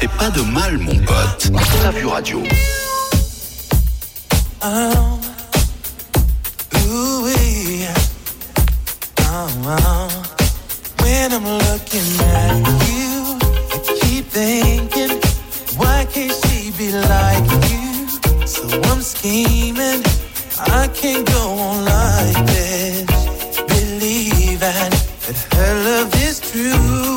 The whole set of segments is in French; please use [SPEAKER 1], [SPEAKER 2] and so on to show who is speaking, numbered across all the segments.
[SPEAKER 1] fait pas de mal, mon pote. T'as vu radio.
[SPEAKER 2] Oh, ooh-wee. Oh. When I'm looking at you, I keep thinking, why can't she be like you? So I'm scheming, I can't go on like this, believing that her love is true.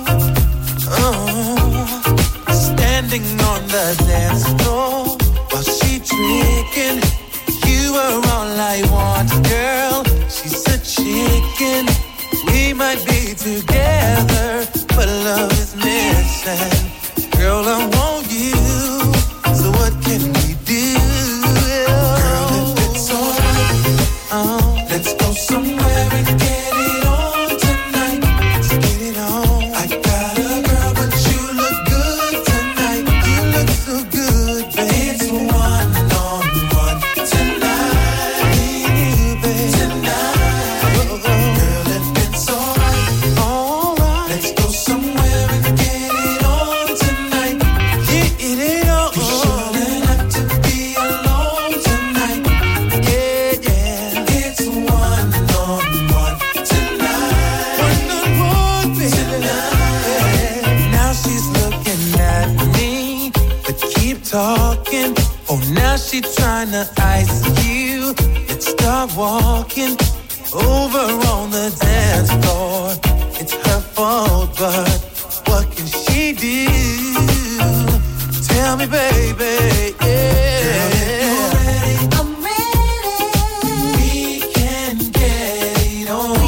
[SPEAKER 2] Oh, standing on the dance floor while she tricking, you are all I want, girl. She's a chicken. We might be together, but love is missing. Girl, I want you, so what can we do? Girl, if it's alright, let's go somewhere and get it on tonight. Let's get it on. I got a girl, but you look good tonight. You look so good, babe. It's one-on-one tonight. Me and you, babe. Tonight. Girl, if it's alright, let's go somewhere and get it on tonight. Get it on. You shouldn't have to be alone tonight. Yeah. It's one-on-one tonight. One-on-one, baby. Tonight. Now she's looking at me, but keep talking. Oh, now she tryna ice you. Let's start walking over on the dance floor. It's her fault, but what can she do? Tell me, baby, yeah. Girl, if you're ready, I'm ready. We can get it on.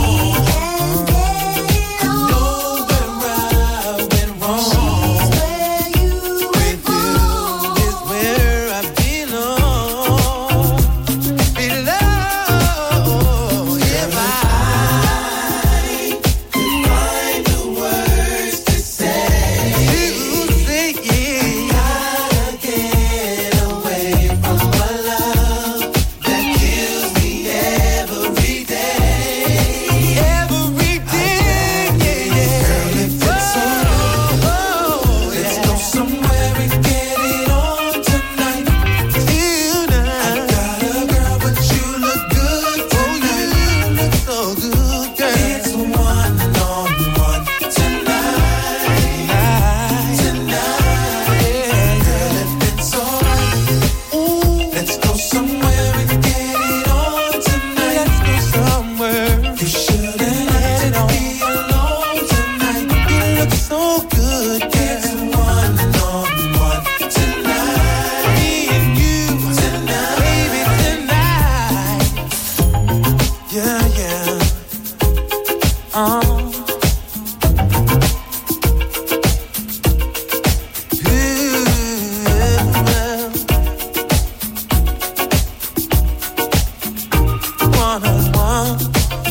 [SPEAKER 2] I know where I went wrong. She's where you went wrong. With you is where I belong. If I could find the words to say, you say it. Gotta get away from a love that kills me every day. Every day, yeah. Girl, if it's alright, let's go somewhere and get it on tonight. I got a girl, but you look good tonight. You look so good, girl. It's one-on-one tonight. Girl, if it's alright, let's go somewhere and get it on tonight. Let's go somewhere. You shouldn't have to be alone tonight. You look so good, girl. It's one-on-one tonight. Me and you tonight, baby, tonight. Yeah. One-on-one.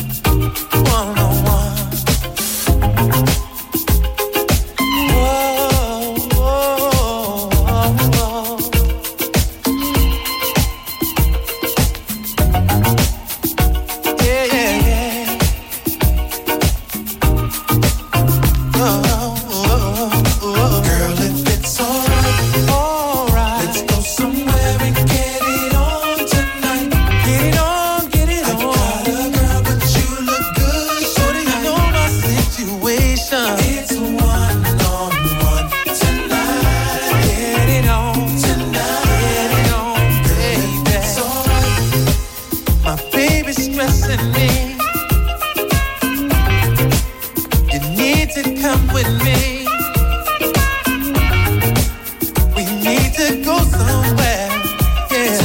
[SPEAKER 2] Yeah. Girl, if it's alright, let's go somewhere and get it on tonight. Get it on. I got a girl, but you look good. Shorty, you know my situation. It's one-on-one tonight. Get it on tonight. Baby. It's alright. My baby's stressing me. You need to come with me. We need to go somewhere. Yeah.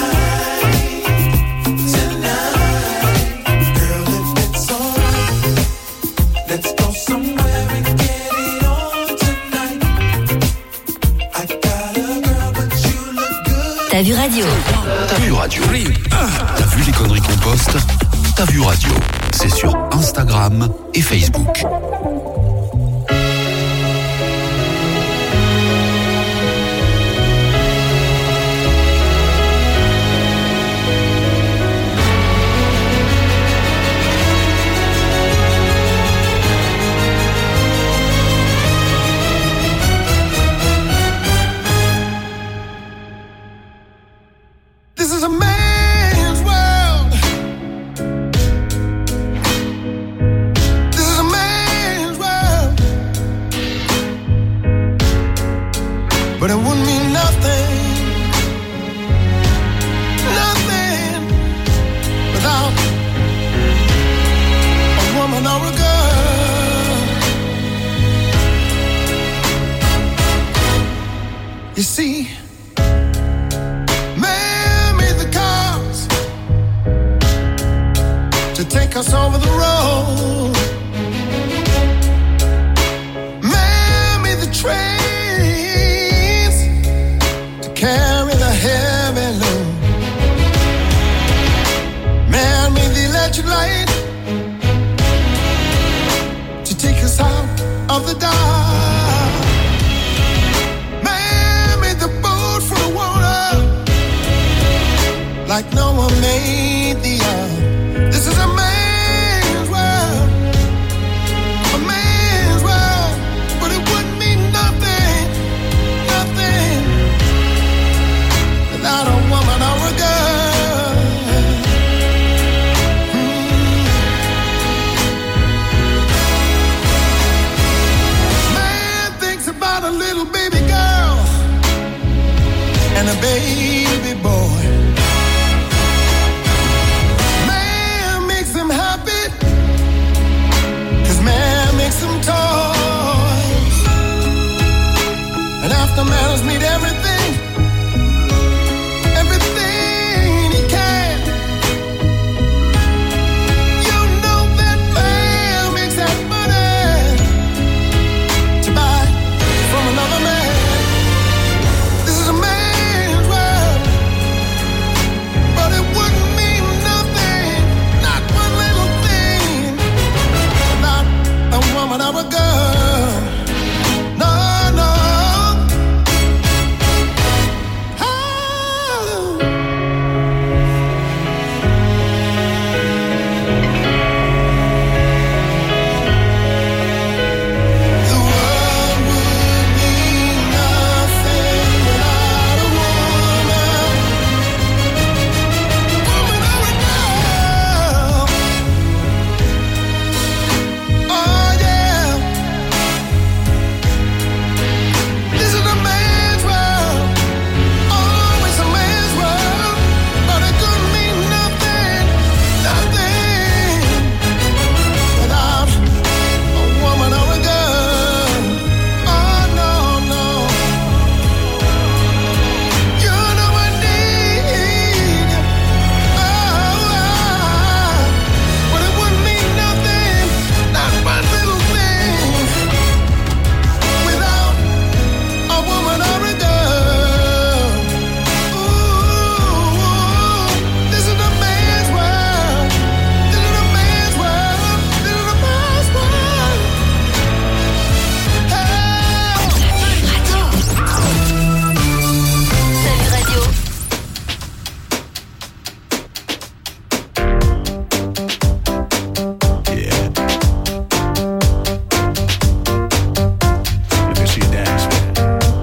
[SPEAKER 2] Tonight. Girl, if it's alright, let's go somewhere and get it on tonight. I got a girl, but you look good.
[SPEAKER 3] T'as vu radio?
[SPEAKER 1] T'as vu radio. T'as vu les conneries qu'on poste? T'as vu radio. C'est sur Instagram et Facebook.
[SPEAKER 3] You see, man made the cars to take us over the road. Man made the trains to carry the heavy load. Man made the electric light to take us out of the dark. Like no one made the earth. This is a man's world, a man's world, but it wouldn't mean nothing, nothing without a woman or a girl. Man thinks about a little baby girl and a baby boy. Some toys, and after man has made everything he can, you know that man makes that money to buy from another man. This is a man's world, but it wouldn't mean nothing, not one little thing, not a woman or a girl. No, no. Oh. The world would mean nothing without a woman. Woman or a girl. Oh, yeah. This is a man's world, always a man's world, but it couldn't mean nothing, nothing without a woman or a girl. Oh, no, no. You know I need you. Oh, but it wouldn't mean nothing, not one little thing without a woman or a girl. Ooh, this is a man's world. This is a man's world. This is a man's world.
[SPEAKER 4] Salut Radio.
[SPEAKER 1] Yeah. Let me see you dance, man.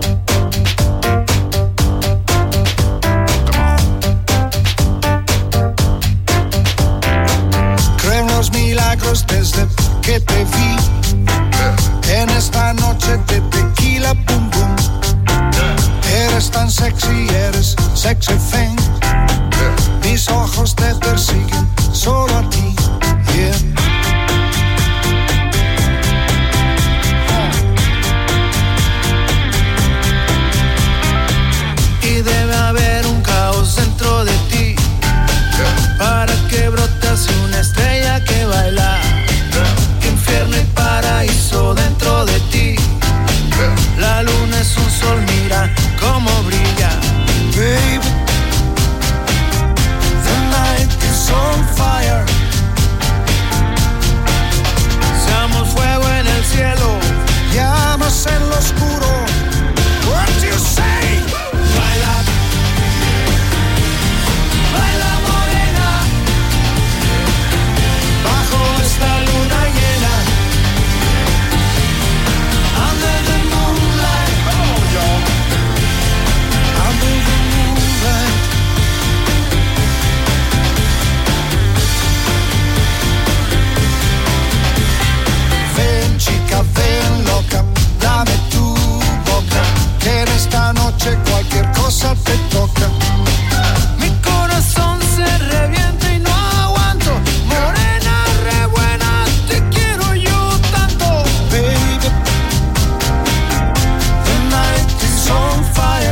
[SPEAKER 3] Creen los milagros desde que te vi en esta noche de tequila, boom boom. Eres tan sexy, eres sexy thing. Mis ojos te persiguen solo a ti, yeah. Y debe haber un caos dentro de ti para que brotase una estrella que baila. Infierno y paraíso dentro de ti. La luna es un sol, mira cómo brilla. Baby, the night is on fire. Seamos fuego en el cielo, llamas en lo oscuro. What do you say? Baila, baila morena, bajo esta luna llena. Under the moonlight, oh yo. Under the moonlight. Ven chica, ven loca, dame tu boca, que en esta noche cualquier cosa te toca. Mi corazón se revienta y no aguanto. Morena re buena, te quiero yo tanto. Baby, the night is on fire.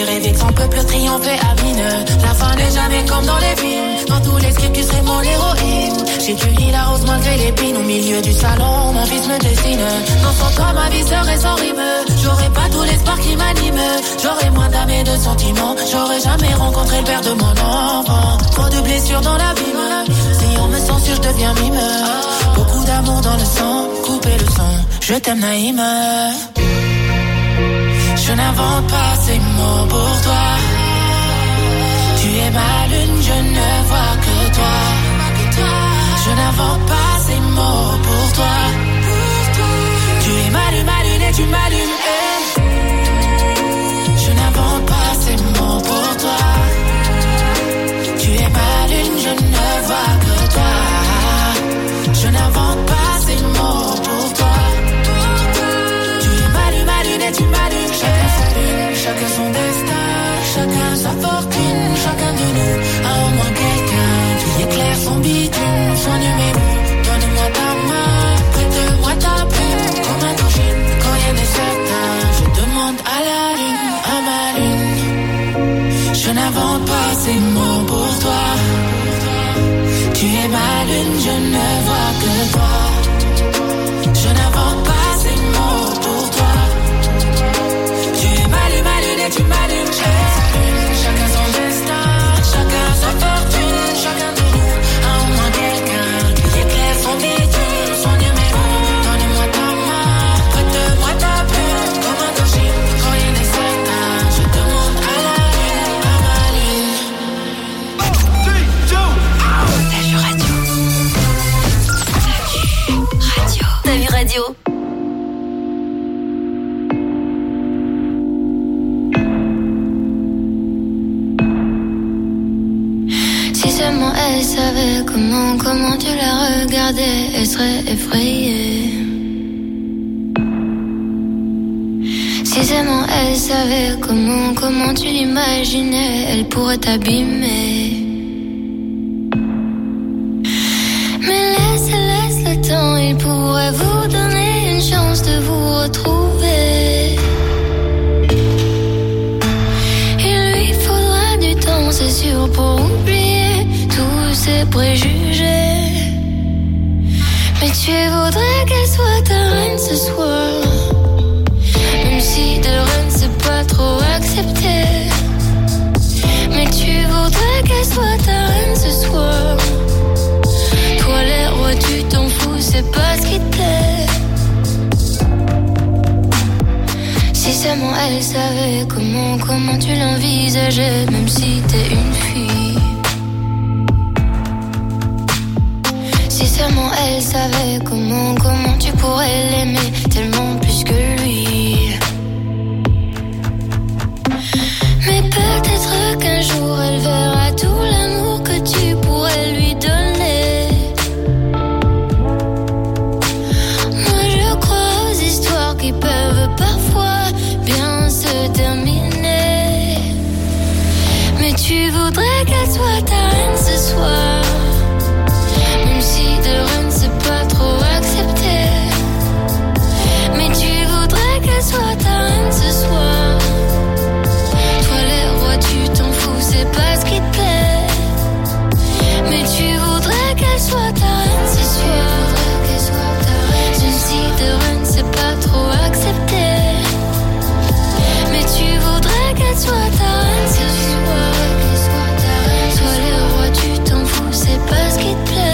[SPEAKER 4] J'ai rêvé que son peuple triomphait à mine. La fin n'est jamais comme dans les films. Dans tous les scripts tu serais mon héroïne. J'ai cueilli la rose malgré l'épine. Au milieu du salon mon fils me dessine. Non sans toi ma vie serait sans rime. J'aurais pas tout l'espoir qui m'anime. J'aurais moins d'âme et de sentiments. J'aurais jamais rencontré le père de mon enfant. Trop de blessures dans l'abîme. Si on me censure je deviens mime. Beaucoup d'amour dans le sang. Couper le son. Je t'aime Naïm. Je n'invente pas ces mots pour toi. Tu es ma lune, je ne vois que toi. Je n'invente pas ces mots pour toi. Tu es ma lune et tu m'allumes. Je n'invente pas ces mots pour toi. Tu es ma lune, je ne vois que toi. Je n'invente pas ces mots pour toi. Tu es ma lune et tu m'allumes. Chacun sa lune, chacun son destin, chacun sa fortune, chacun de nous a au moins quelqu'un qui éclaire son bitume. Soigne-moi, donne-moi ta main, prête-moi ta plume, comme un cochine, quand rien n'est certain. Je demande à la lune, à ma lune. Je n'invente pas ces mots pour toi. Tu es ma lune, je ne vois que toi. Je n'invente pas ces mots pour toi. Tu m'allumes, chacun son destin, chacun sa fortune, chacun de nous a au moins quelqu'un qui éclaire son bitume, son numéro. Donne-moi ta main, prête-moi ta plume, comme un cochine, quand rien n'est certain. Je demande à la lune, à ma lune. 1, 2, 3. T'as vu radio.
[SPEAKER 5] Elle savait comment tu la regardais, elle serait effrayée. Si seulement elle savait comment tu l'imaginais, elle pourrait t'abîmer. Mais laisse le temps, il pourrait vous donner une chance de vous retrouver. Il lui faudra du temps, c'est sûr, pour oublier ses préjugés. Mais tu voudrais qu'elle soit ta reine ce soir, même si de reine c'est pas trop accepté. Mais tu voudrais qu'elle soit ta reine ce soir. Toi les rois tu t'en fous, c'est pas ce qui te plaît. Si seulement elle savait comment tu l'envisageais, même si t'es une fille. Si seulement elle savait comment tu pourrais l'aimer tellement plus que lui. Mais peut-être qu'un jour elle verra tout l'amour que tu pourrais lui donner. Moi je crois aux histoires qui peuvent parfois bien se terminer. Mais tu voudrais qu'elle soit ta reine ce soir, même si de reine c'est pas trop accepté. Mais tu voudrais qu'elle soit ta reine ce soir. Toi les rois tu t'en fous, c'est pas ce qui te plaît. Mais tu voudrais qu'elle soit ta reine ce soir. Même si de reine c'est pas trop accepté. Mais tu voudrais qu'elle soit ta reine ce soir. Toi les rois tu t'en fous, c'est pas ce qui te plaît.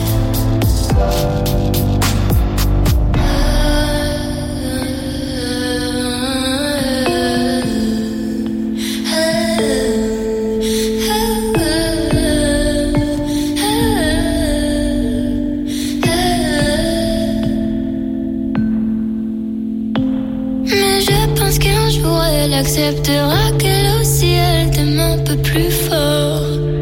[SPEAKER 5] Mais je pense qu'un jour elle acceptera qu'elle aussi elle t'aime un peu plus fort.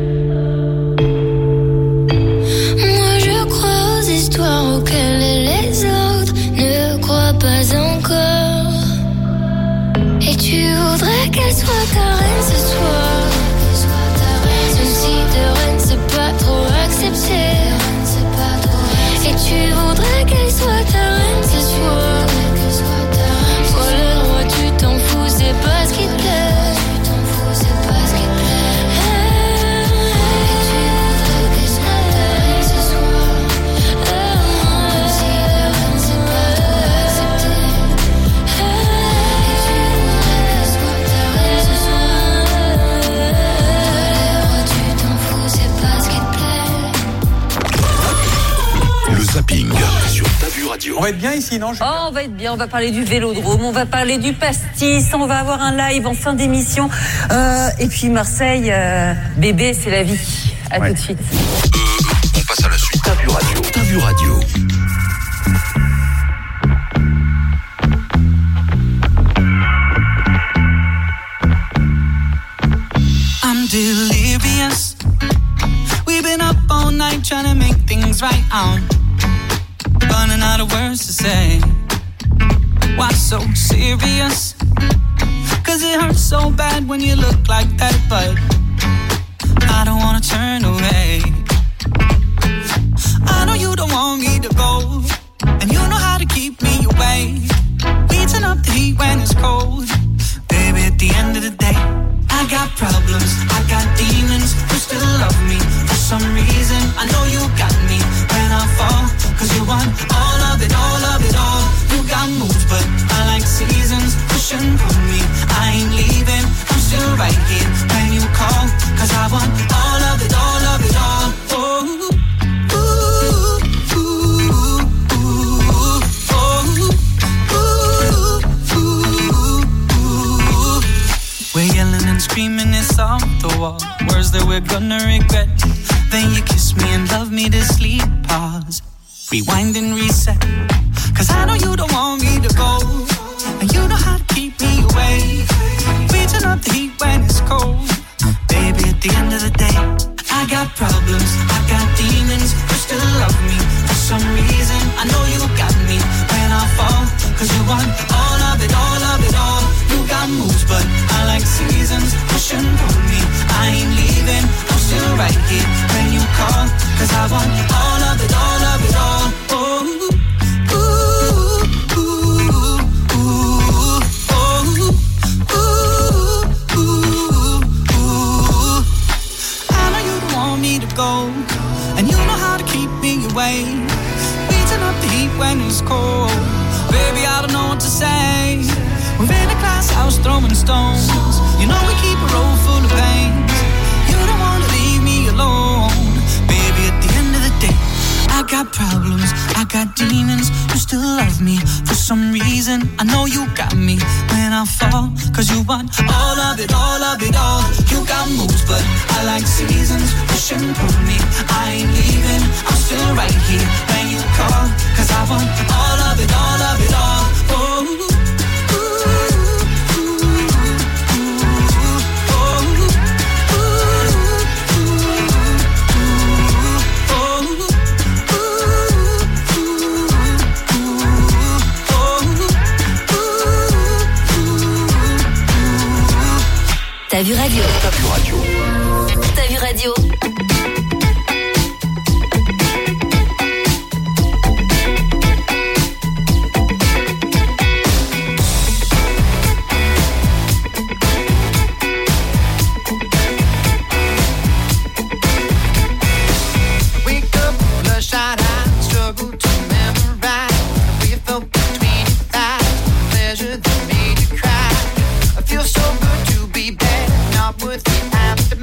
[SPEAKER 5] Auxquelles les autres ne croient pas encore. Et tu voudrais qu'elle soit ta reine ce soir, même si de reine c'est pas trop accepté. Et tu voudrais qu'elle soit ta reine ce soir. Toi le roi tu t'en fous, c'est pas ce qui te plaît.
[SPEAKER 1] Radio.
[SPEAKER 6] On va être bien ici, non, Julien?
[SPEAKER 7] Oh, on va être bien, on va parler du vélodrome, on va parler du pastis, on va avoir un live en fin d'émission. Et puis Marseille, bébé, c'est la vie. À tout de suite.
[SPEAKER 1] On passe à la suite. T'as vu Radio. T'as vu Radio.
[SPEAKER 2] I'm delirious. We've been up all night trying to make things right. I'm running out of words to say. Why so serious? Cause it hurts so bad when you look like that, but I don't wanna turn away. I know you don't want me to go, and you know how to keep me away. Beating up the heat when it's cold. Baby, at the end of the day, I got problems, I got demons who still love me. For some reason, I know you got me when I fall. Cause you want all of it, all of it, all. You got moves, but I like seasons. Push and pull me, I ain't leaving. I'm still right here when you call. Cause I want all of it, all of it, all. Oh, we're yelling and screaming, it's off the wall. Words that we're gonna regret. Then you kiss me and love me to sleep. Pause, rewind and reset. Cause I know you don't want me to go, and you know how to keep me away. Reaching up the heat when it's cold. Baby, at the end of the day, I got problems, I got demons who still love me. For some reason, I know you got me when I fall. Cause you want all of it, all of it, all. You got moves, but I like seasons. Push and pull me, I ain't leaving. I'm still right here when you call. Cause I want all of it, all of it, all. Oh, ooh, ooh, ooh, ooh, ooh, ooh, ooh. I know you don't want me to go, and you know how to keep me away. Beating up the heat when it's cold. Baby, I don't know what to say. We're in a glass house throwing stones. You know we keep a road full of pain. You don't wanna leave me alone. Baby, at the end of the day, I got problems, I got demons who still love me. For some reason, I know you got me when I fall. Cause you want all of it, all of it, all. You got moves, but I like seasons. Push and pull me, I ain't leaving. I'm still right here when you call. Cause I want all of it, all of it, all. Oh,
[SPEAKER 5] T'as vu Radio.
[SPEAKER 1] T'as vu Radio.
[SPEAKER 5] T'as vu Radio.
[SPEAKER 8] Worth the after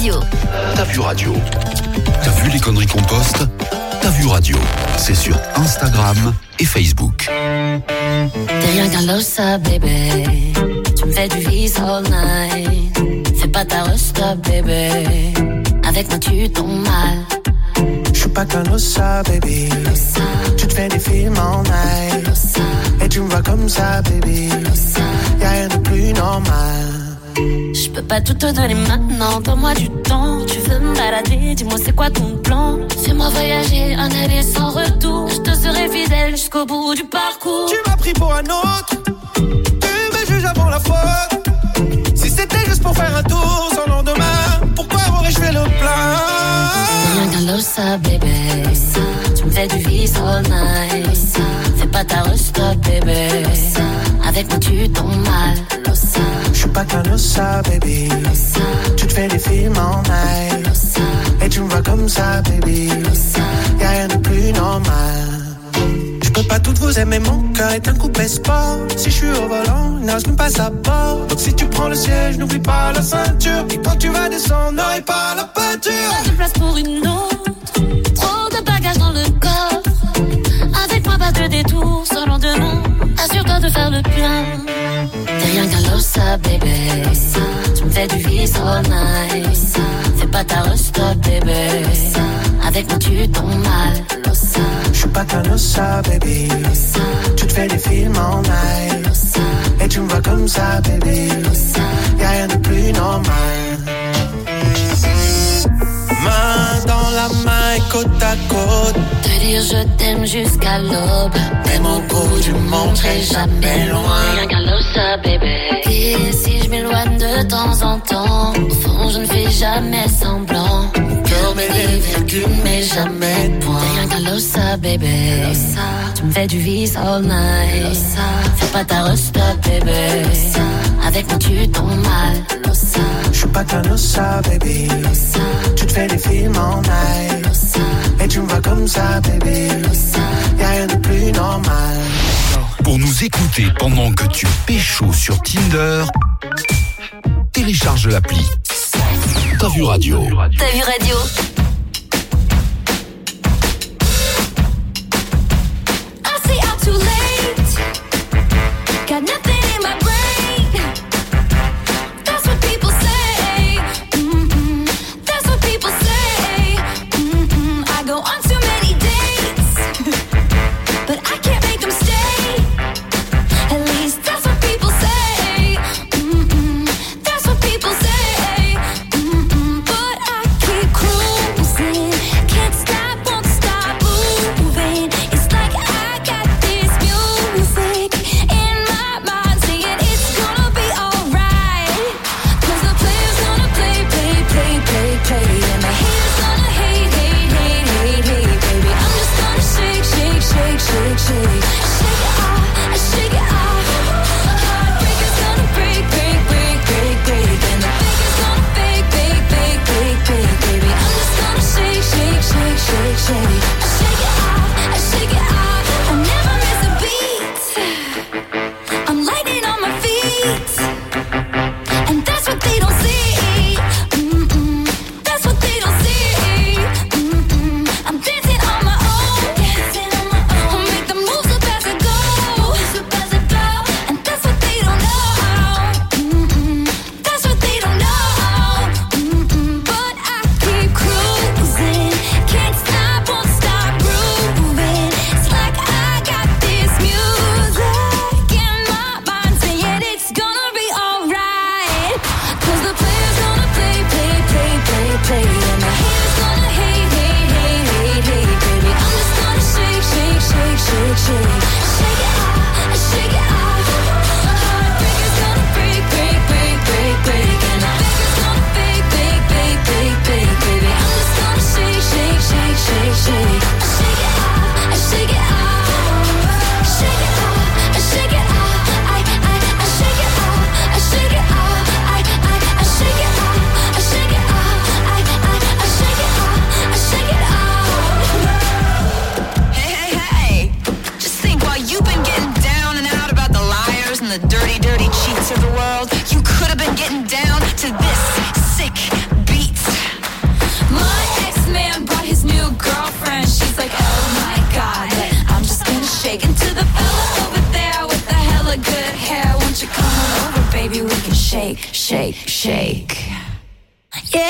[SPEAKER 5] Radio.
[SPEAKER 1] T'as vu radio. T'as vu les conneries qu'on poste? T'as vu radio. C'est sur Instagram et Facebook.
[SPEAKER 5] T'es rien qu'un losa, bébé. Tu me fais du vice all night. Fais pas ta resta, bébé. Avec moi tu tombes mal.
[SPEAKER 3] Je suis pas qu'un losa, baby.
[SPEAKER 5] Losa,
[SPEAKER 3] Tu te fais des films en night.
[SPEAKER 5] losa,
[SPEAKER 3] Et tu me vois comme ça, baby.
[SPEAKER 5] losa.
[SPEAKER 3] Y'a rien de plus normal.
[SPEAKER 5] Je peux pas tout te donner maintenant, donne-moi du temps. Tu veux me balader, dis-moi c'est quoi ton plan. Fais-moi voyager, un aller sans retour. Je te serai fidèle jusqu'au bout du parcours.
[SPEAKER 3] Tu m'as pris pour un autre. Tu me juges avant la faute. Si c'était juste pour faire un tour sans lendemain, pourquoi aurais-je fait le plein?
[SPEAKER 5] Rien qu'un losa, bébé. Losa, tu me fais du vice all night. Losa, fais pas ta resta, bébé. Losa, avec moi tu tombes mal. Losa,
[SPEAKER 3] Je suis pas qu'un losa, baby.
[SPEAKER 5] losa,
[SPEAKER 3] Tu te fais des films en night.
[SPEAKER 5] losa,
[SPEAKER 3] Et tu me vois comme ça, baby.
[SPEAKER 5] losa.
[SPEAKER 3] Y'a rien de plus normal. Je peux pas toutes vous aimer, mon cœur est un coupé sport. Si je suis au volant, il nage même pas sa bord. Donc si tu prends le siège, n'oublie pas la ceinture. Et quand tu vas descendre, n'aurai pas la peinture.
[SPEAKER 5] Pas de place pour une autre. Trop de bagages dans le coffre. Avec moi pas de détour, sans lendemain. Assure-toi de faire le plein. T'es rien qu'un losa, bébé. Losa, tu me fais du vice all night. Losa, fais pas ta resta, bébé. Losa, avec moi tu tombes mal. Losa,
[SPEAKER 3] Je suis pas qu'un losa, baby.
[SPEAKER 5] losa,
[SPEAKER 3] Tu te fais des films en night.
[SPEAKER 5] losa,
[SPEAKER 3] Et tu me vois comme ça, baby.
[SPEAKER 5] losa.
[SPEAKER 3] Y'a rien de plus normal. Main dans la main et côte à côte.
[SPEAKER 5] Te dire je t'aime jusqu'à l'aube.
[SPEAKER 3] Même au bout du monde, serai jamais loin.
[SPEAKER 5] Rien qu'un losa, bébé. Et si je m'éloigne de temps en temps, au fond je ne fais jamais semblant. Mon cœur met des virgules mais jamais de point. Rien qu'un losa, bébé. Losa, tu me fais du vice all night. Losa, fais pas ta resta, bébé. Losa, avec moi tu tombes mal. Losa,
[SPEAKER 3] Je suis pas qu'un losa, baby.
[SPEAKER 5] losa,
[SPEAKER 3] Tu te fais des films en night.
[SPEAKER 5] losa,
[SPEAKER 3] Et tu me vois comme ça, baby.
[SPEAKER 5] losa.
[SPEAKER 3] Y'a rien de plus normal.
[SPEAKER 1] Pour nous écouter pendant que tu pécho sur Tinder, télécharge l'appli. T'as vu radio.
[SPEAKER 5] T'as vu radio? I say I'm too late. Got nothing in my brain. That's what people say. That's what people say. I go on too many dates, but I can't make them stay. At least that's what people say. That's what people say. But I keep cruising, can't stop, won't stop moving. It's like I got this music in my mind saying it's gonna be alright. 'Cause the player's gonna play, play, play, play, play, and the haters gonna hate, hate, hate, hate, hate, baby. I'm just gonna shake, shake, shake, shake, shake, shake it off, shake it off. Heartbreaker's gonna break, break, break, break, break, and the faker's gonna fake, fake, fake, fake, fake, baby. I'm just gonna shake, shake, shake, shake, shake, shake it off, shake it off. I never miss a beat. I'm lightning on my feet, and that's what they don't see. That's what they don't see. I'm dancing on my own, dancing on my own. Make the moves up as I go, and that's what they don't know. That's what they don't know. But I keep cruising, can't stop, won't
[SPEAKER 4] shake, shake, shake. Yeah.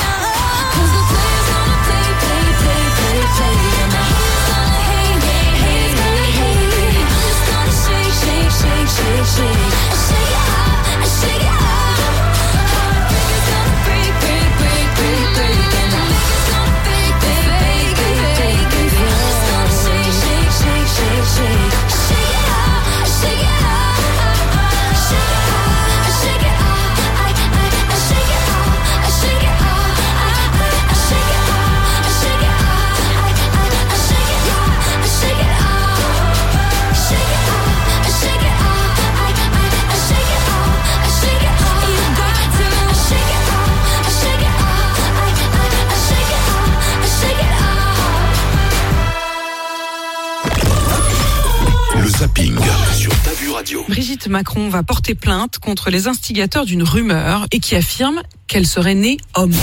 [SPEAKER 1] Zapping sur Ta Vu Radio.
[SPEAKER 6] Brigitte Macron va porter plainte contre les instigateurs d'une rumeur et qui affirme qu'elle serait née homme.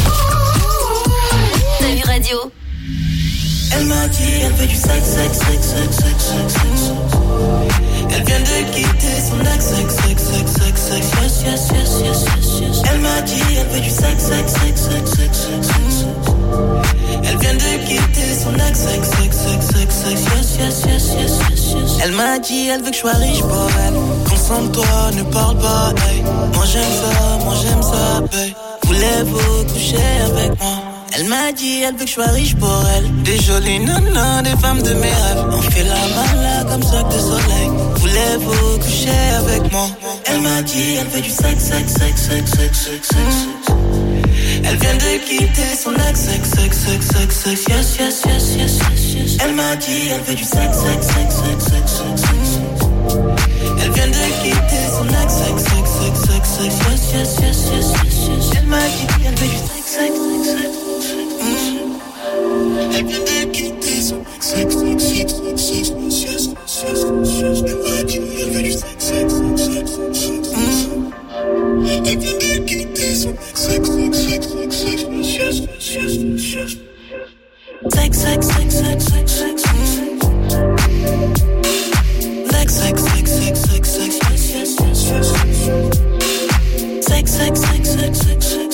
[SPEAKER 5] Ta Vu Radio.
[SPEAKER 2] Elle m'a dit, elle veut du sexe, sexe, sexe, sexe, sexe, sexe, sexe. Elle vient de quitter son ex, sexe, sexe, sexe, sexe, sexe, yes, yes, yes, yes, yes, yes. Elle m'a dit, elle veut du sexe, sexe, sexe, sexe, sexe, sexe, sexe. Elle vient de quitter son ex, sexe, sexe, sexe, sexe, sexe, yes, yes, yes, yes, yes, yes. Elle m'a dit, elle veut que je sois riche pour elle. Concentre-toi, ne parle pas, hey. Moi j'aime ça, hey. Voulez-vous coucher avec moi? Elle m'a dit, elle veut que je sois riche pour elle. Des jolies nanas, des femmes de mes rêves. On fait la mala comme ça que de soleil. Voulez-vous coucher avec moi? Elle m'a dit, elle veut du sexe, sexe, sexe, sexe, sexe, sexe, sexe. Elle vient de quitter son ex, sexe, sexe, sexe, sexe, sexe, yes, yes, yes, yes, yes, yes. Elle m'a dit, elle veut du sexe, sexe, sexe, sexe, sexe, sexe, sexe. Elle vient de quitter son ex, sexe, sexe, sexe, sexe, sexe, yes, yes, yes, yes, yes, yes. Elle m'a dit, elle veut du sexe, sexe, sexe, sexe. Elle vient de quitter son ex, sexe, sexe, sexe, sexe, sexe, yes, yes, yes. Elle m'a dit, elle veut du sexe, sexe, sexe, sexe, sexe. Elle vient de quitter son ex, sexe, sexe, sexe, sexe, sexe, yes, yes, yes. Sex, sex, sex, sex, sex, sex. Sex, sex, sex, sex, sex, sex, yes, yes, yes. Sex, sex, sex, sex, sex, sex.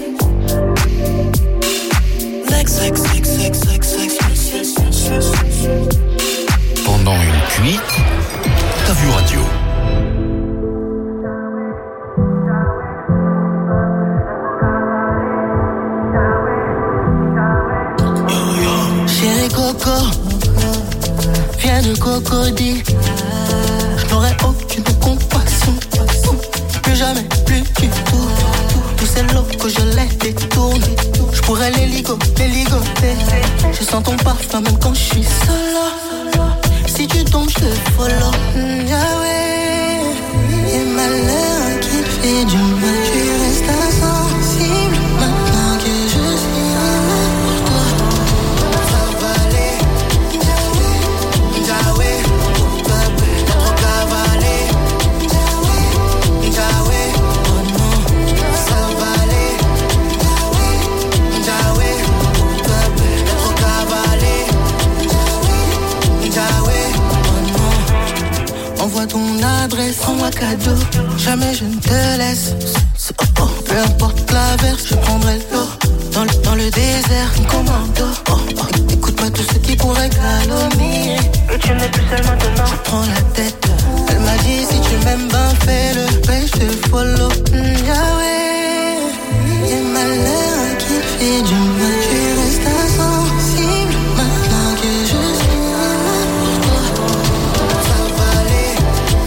[SPEAKER 2] Sex, sex, sex, sex, sex, sex, yes, yes, yes.
[SPEAKER 1] Pendant une cuite, Ta Vu Radio.
[SPEAKER 2] Chérie Coco, viens de Cocody. Je n'aurai aucune compassion, plus jamais, plus du tout. Tous ces lots que je les détourne, je pourrais les ligoter. Je sens ton parfum même quand je suis solo. Si tu tombes, je te follow. Yahweh, et malheur qui te fait du mal, tu restes insensible. Maintenant que je suis pour toi, ça va aller. Yahweh, t'as trop cavalé. Yahweh, oh non, ça va aller. Yahweh, t'as trop cavalé. Yahweh, oh non. Envoie ton adresse, envoie cadeau. Jamais je ne te laisse. Peu importe la verse, je prendrai l'eau. Dans le désert, un commando. Écoute-moi tout ce qui pourrait calomnier. Et tu n'es plus seul maintenant. Je prends la tête. Elle m'a dit si tu m'aimes, ben fais-le. Ben je te follow. Yahweh, y'a malheur qui fait du mal. Tu restes insensible. Maintenant que je suis pour toi, ça va aller.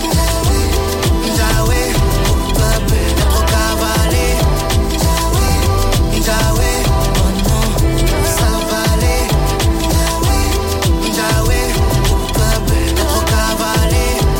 [SPEAKER 2] Yahweh, t'as trop cavalé. Yahweh, oh non, ça va aller. Yahweh, t'as trop cavalé.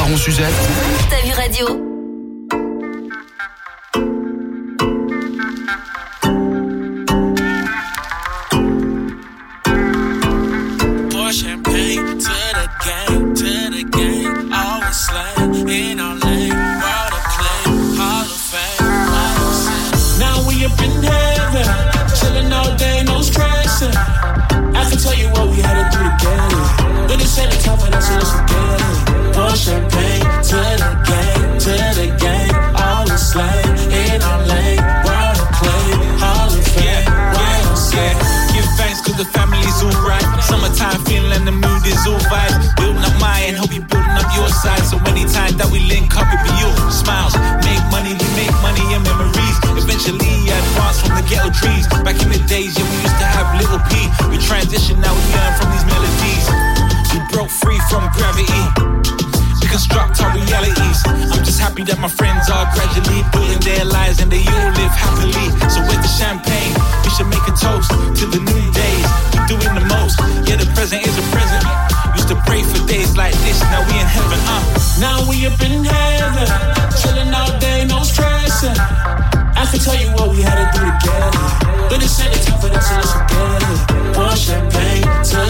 [SPEAKER 1] mon sujet?
[SPEAKER 5] T'as vu radio?
[SPEAKER 2] Pour champagne to the gang, always slay in our lane, world of clay, hall of fame. Now we up in heaven, chillin' all day, no stressing. I can tell you what we had to do together, but it's at the top of that, so let's forget it. Pour champagne to the gang, always slay in our lane, world of clay, hall of fame. Give thanks 'cause the family's alright. Summertime feeling the mood is all vibes. Building up mine, hope you building up your side. So anytime that we link up, it be you. Smiles, make money, we make money and memories. Eventually advance from the ghetto trees. Back in the days, yeah, we used to have little P. We transition, now we learn from these melodies. We broke free from gravity. We construct our realities. I'm just happy that my friends are gradually building their lives and they all live happily. So with the champagne, we should make a toast to the new days. We're doing the most, yeah, the present is a present. Used to pray for days like this, now we in heaven, Now we up in heaven, chilling all day, no stressing. I can tell you what we had to do together, but it's at the top of that, so let's forget it. Pour champagne to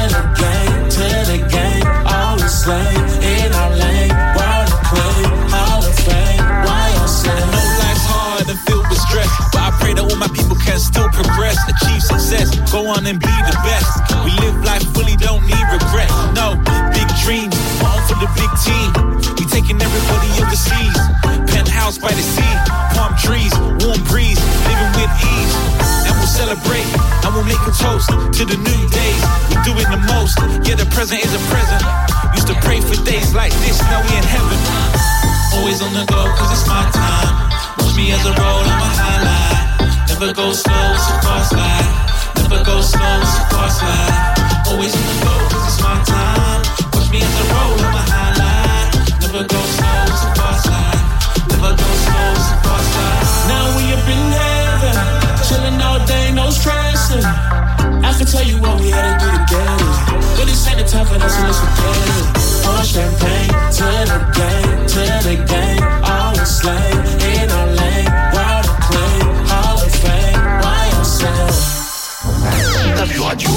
[SPEAKER 2] the gang, always slay in our lane, world of clay, hall of fame. Why I say no, life's hard and filled with stress, but I pray that all my people can still progress, achieve success, go on and be the best. We live life fully, don't need regret. No, big dreams, on for the big team. We taking everybody overseas, penthouse by the sea, palm trees, warm breeze, living with ease. And we'll celebrate, and we'll make a toast to the new days. We're doing the most, yeah, the present is a present. Used to pray for days like this, now we in heaven. Always on the go, 'cause it's my time. Watch me as I roll, I'm a highlight. Never go slow, it's a fast life. Never go slow, it's a fast life. Always on the go, 'cause it's my time. Watch me as I roll, I'm a highlight. Never go slow, it's a fast life. Never go slow, it's a fast life. Now we up in heaven, chillin' all day, no stressing. I can tell you what we had to do together, but it's at the top of that, so let's forget it. Pour champagne to the gang, always slay in our lane, world of clay, hall of fame. Why I say
[SPEAKER 1] T'as vu radio?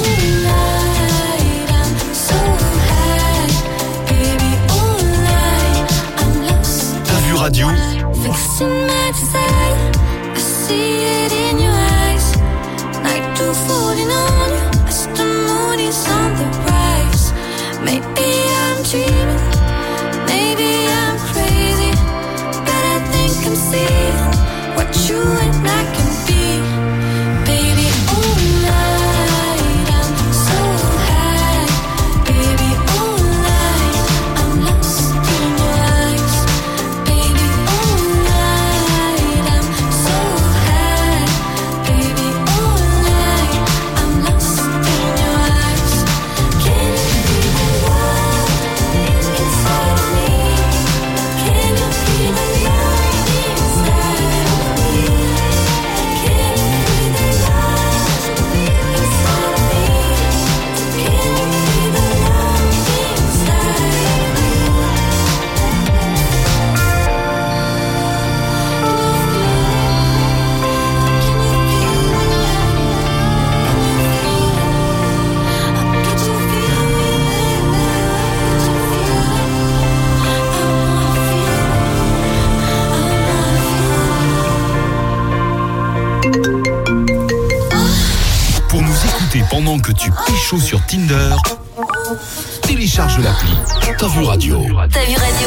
[SPEAKER 1] T'as vu radio?
[SPEAKER 5] Fixing my desire, I see it in your eyes. Night 2:40 on you, as the moon is on the rise. Maybe I'm dreaming, maybe I'm crazy, but I think I'm seeing what you and I can be. Baby, all night I'm so high. Baby, all night I'm lost in your eyes. Baby, all night I'm so high. Baby, all night I'm lost in your eyes. Can you feel the love inside of me? Can you feel the love inside of me? Can you feel the love inside of me? Can you feel the love
[SPEAKER 1] Pour nous écouter pendant que tu pécho sur Tinder, télécharge l'appli T'as vu radio.
[SPEAKER 5] T'as vu radio?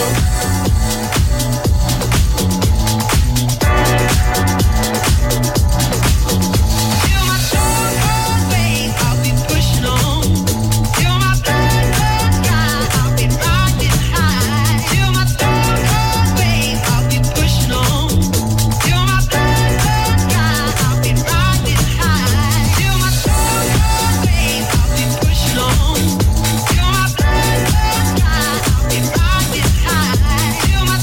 [SPEAKER 4] Feel my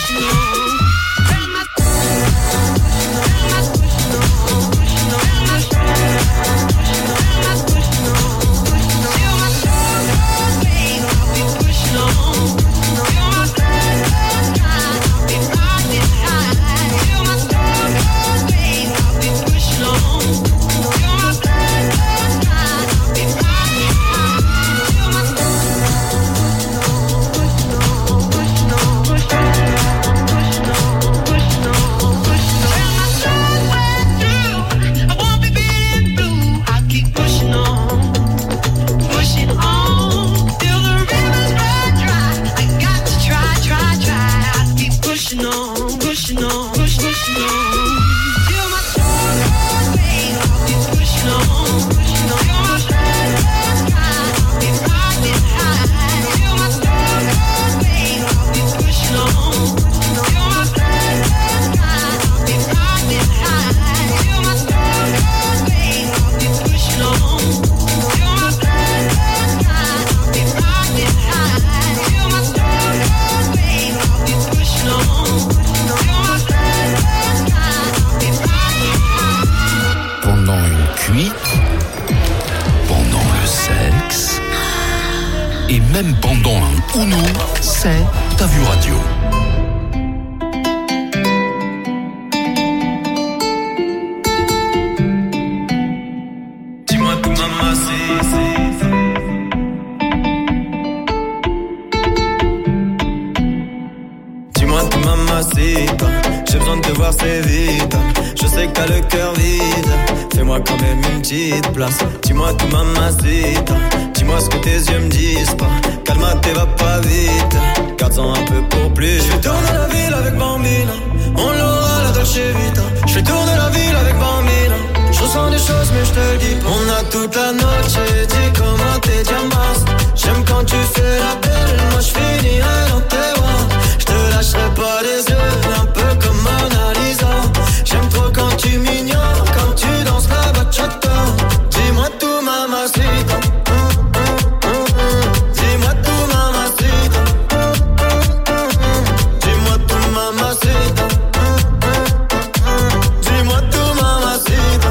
[SPEAKER 1] même pendant un Uno, c'est T'as vu radio.
[SPEAKER 8] Dis-moi tout maman, dis-moi tout mamacita, j'ai besoin de te voir c'est vite. Je sais que t'as le cœur vide, fais-moi quand même une petite place. Dis-moi tout mamacita, dis-moi ce que tes yeux me disent pas. Calme-toi, va pas vite, garde-en un peu pour plus. Je vais tourner la ville avec Bambina, on l'aura la Dolce Vita. Je vais tourner la ville avec Bambina, je ressens des choses mais je te le dis pas. On a toute la noche, dis comment t'es diamants. J'aime quand tu fais la belle, moi je finirai dans tes bras. Je te lâcherai pas les yeux, un peu comme Mona Lisa. J'aime trop quand tu m'ignores, quand tu danses la bachata. Dis-moi tout mamacita, dis-moi tout mamacita, dis-moi tout mamacita, dis-moi tout mamacita.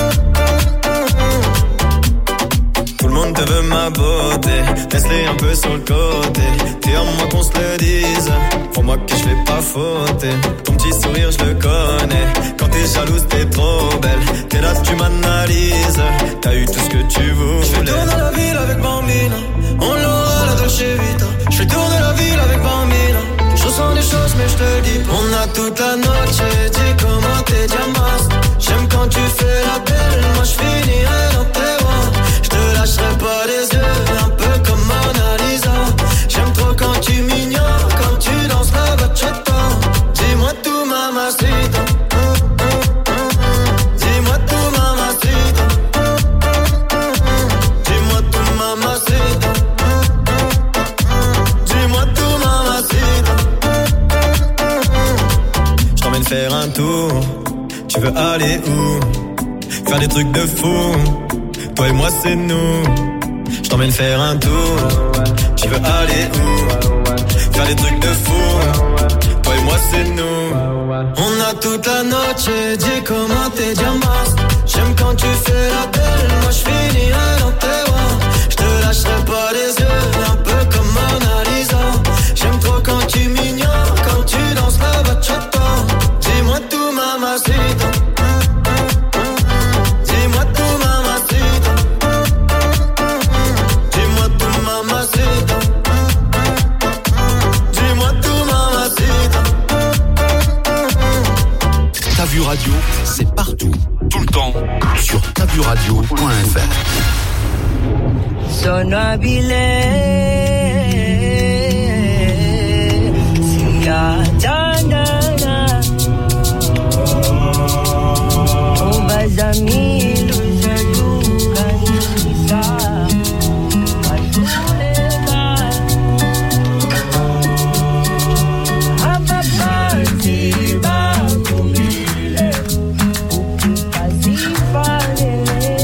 [SPEAKER 8] Tout le monde te veut ma beauté, laisse-les un peu sur le côté. T'es à moi qu'on se le dise, crois-moi que je vais pas fauter. Ton petit sourire je le connais, quand t'es jalouse t'es trop belle. T'es là tu m'analyses, t'as eu tout ce que tu voulais. Je vais tourner la ville avec Bambina, on l'aura la Dolce Vita. Je vais tourner la ville avec Bambina, je ressens des choses mais je te le dis pas. On a toute la noche, dis comment t'es diamants. J'aime quand tu fais la belle, moi je finirai dans tes bras. Je te lâcherai pas les yeux, un peu comme Mona Lisa. J'aime trop quand tu m'ignores, quand tu danses la bachata. Dis-moi tout mamacita, dis-moi tout mamacita, dis-moi tout mamacita, dis-moi tout mamacita. Je t'emmène faire un tour, tu veux aller où? Faire des trucs de fou, toi et moi c'est nous. Je t'emmène faire un tour, tu veux aller où? Faire des trucs de fou, toi et moi c'est nous. On a toute la noche, dis comment t'es diamants. J'aime quand tu fais la belle, moi je finirai dans tes bras. Je te lâcherai pas les yeux, un peu comme Mona Lisa. J'aime trop quand tu m'ignores, quand tu danses la bachata. Dis-moi tout mamacita, dis-moi tout mamacita, dis-moi tout mamacita, dis-moi tout mamacita.
[SPEAKER 1] T'as vu radio, c'est partout, tout le temps, sur tavuradio.fr.
[SPEAKER 9] Sono abile, siatana, obazami luzaluka nisa, asuleka, ababanzi bakumile, ukazifalele.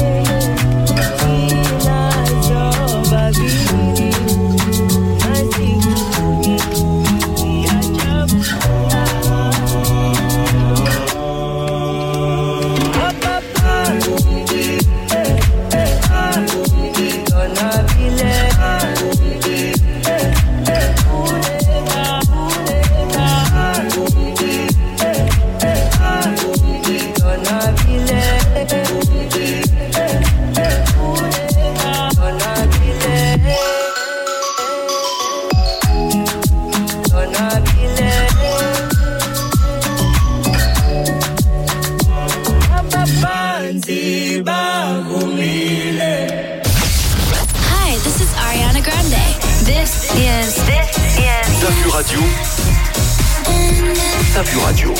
[SPEAKER 9] Baby, I see you.
[SPEAKER 1] Radio. T'as vu Radio.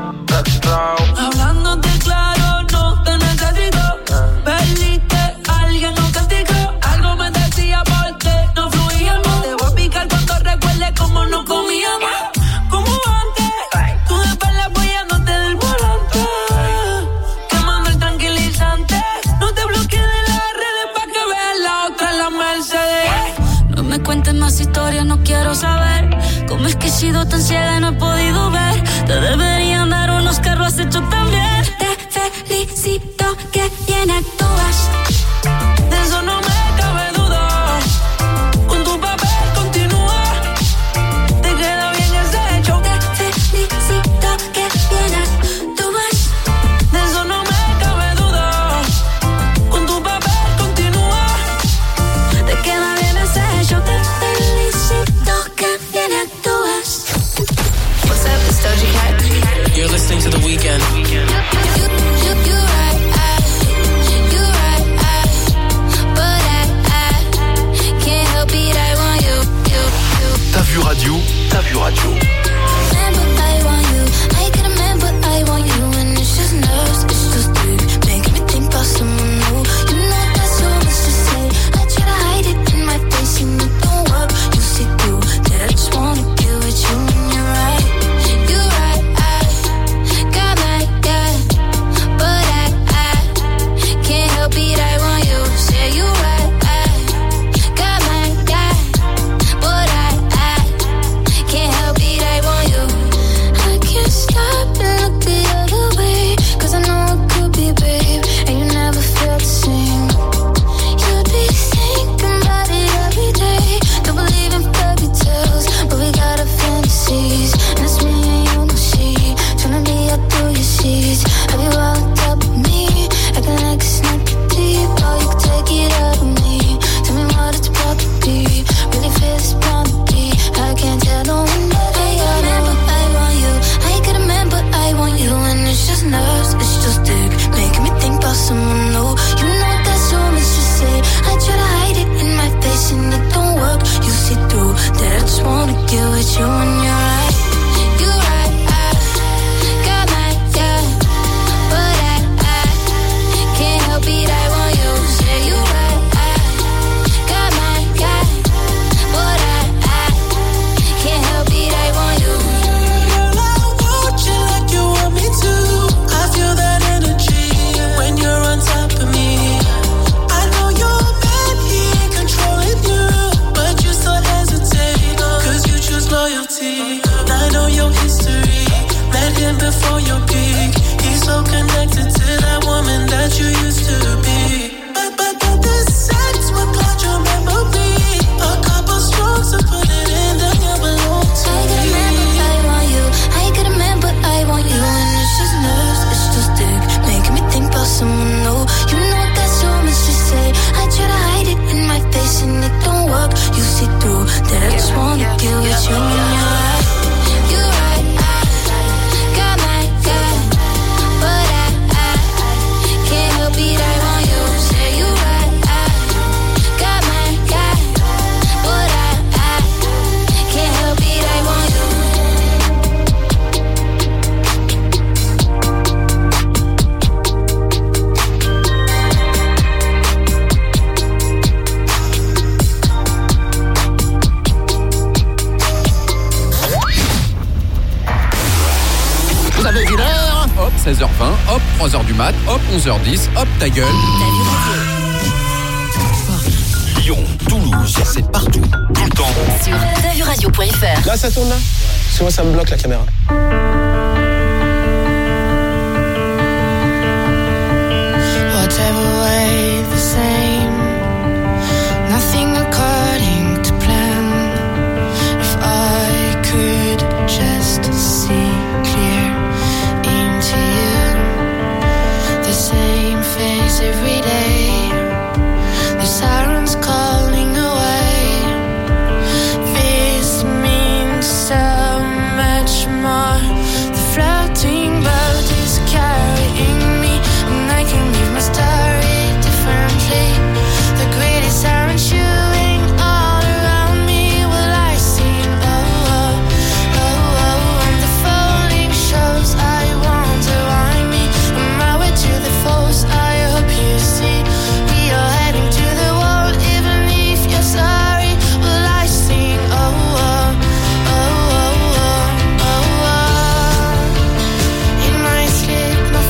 [SPEAKER 10] Hablándote claro, no te necesito. Perdiste al TF1, hop, 3h du mat, hop, 11h10, hop, ta gueule.
[SPEAKER 1] Lyon, Toulouse, c'est partout, tout le temps.
[SPEAKER 11] Sur tavuradio.fr.
[SPEAKER 12] Là, ça tourne là. Parce que moi, ça me bloque la caméra.